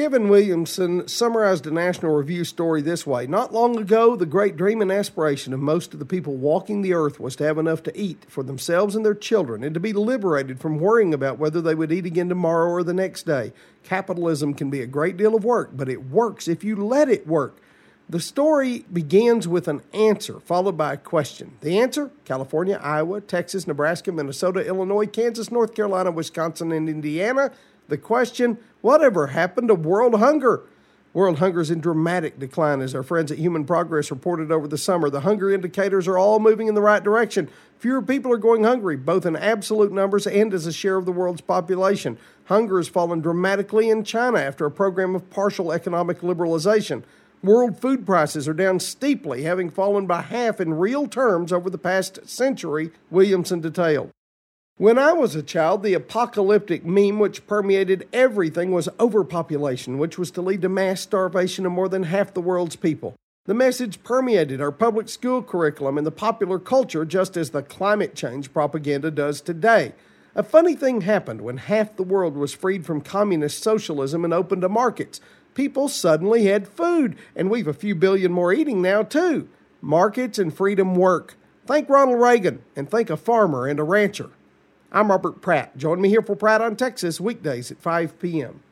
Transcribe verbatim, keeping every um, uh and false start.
Kevin Williamson summarized a National Review story this way. Not long ago, the great dream and aspiration of most of the people walking the earth was to have enough to eat for themselves and their children and to be liberated from worrying about whether they would eat again tomorrow or the next day. Capitalism can be a great deal of work, but it works if you let it work. The story begins with an answer followed by a question. The answer? California, Iowa, Texas, Nebraska, Minnesota, Illinois, Kansas, North Carolina, Wisconsin, and Indiana. The question, whatever happened to world hunger? World hunger is in dramatic decline, as our friends at Human Progress reported over the summer. The hunger indicators are all moving in the right direction. Fewer people are going hungry, both in absolute numbers and as a share of the world's population. Hunger has fallen dramatically in China after a program of partial economic liberalization. World food prices are down steeply, having fallen by half in real terms over the past century, Williamson detailed. When I was a child, the apocalyptic meme which permeated everything was overpopulation, which was to lead to mass starvation of more than half the world's people. The message permeated our public school curriculum and the popular culture just as the climate change propaganda does today. A funny thing happened when half the world was freed from communist socialism and open to markets. People suddenly had food, and we've a few billion more eating now, too. Markets and freedom work. Thank Ronald Reagan, and thank a farmer and a rancher. I'm Robert Pratt. Join me here for Pratt on Texas weekdays at five p.m.